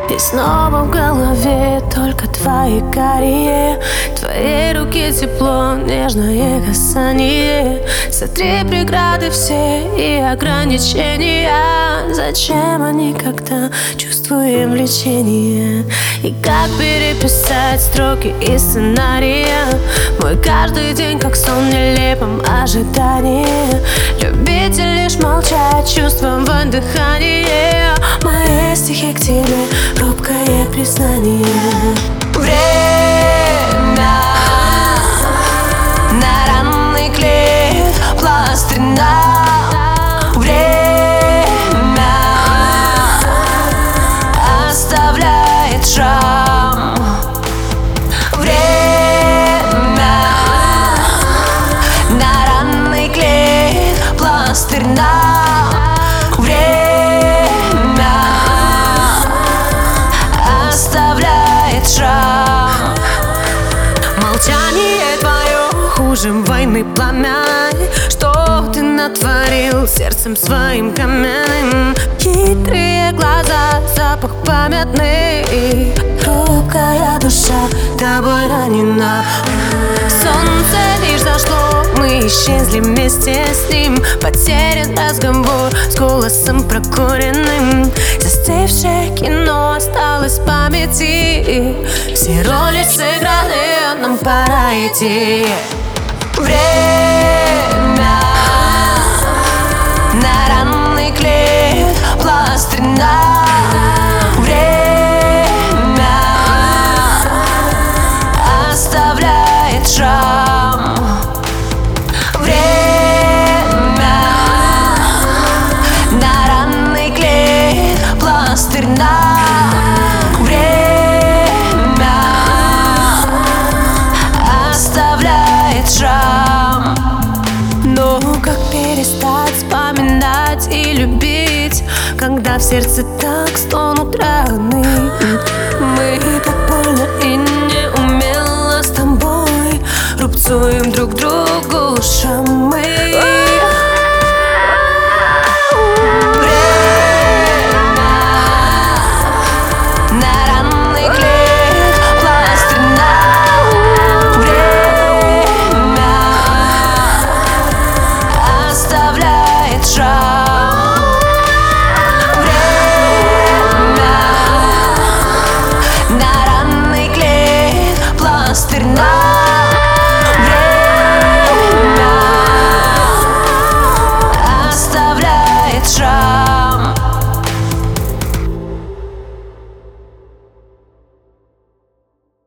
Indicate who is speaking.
Speaker 1: И снова в голове только твои карие, твоей руки тепло, нежное касание. Сотри преграды все и ограничения. Зачем они, когда чувствуем влечение? И как переписать строки из сценария? Мой каждый день как сон в нелепом ожидании. Любить и лишь молчать, чувством в дыхании. Мои стихи к тебе, робкое признание.
Speaker 2: Время на ранный клеит пластырь на время оставляет шрам. Время на ранный клеит пластырь на время оставляет шрам.
Speaker 1: Молчание твое хуже войны пламя. Что ты натворил сердцем своим каменным? Хитрые глаза, запах памятный. Хрупкая душа тобой ранена. Солнце лишь зашло, мы исчезли вместе с ним. Потерян разговор с голосом прокуренным. Застывшее кино осталось в памяти. Все роли сыграны, нам пора идти.
Speaker 2: Время на ранный клеит пластырь на время оставляет шрам. Время на ранный клеит пластырь на время оставляет шрам.
Speaker 1: Но как перестать вспоминать и любить, когда в сердце так стонут раны? Мы так больно и неумело с тобой рубцуем друг другу шрамы.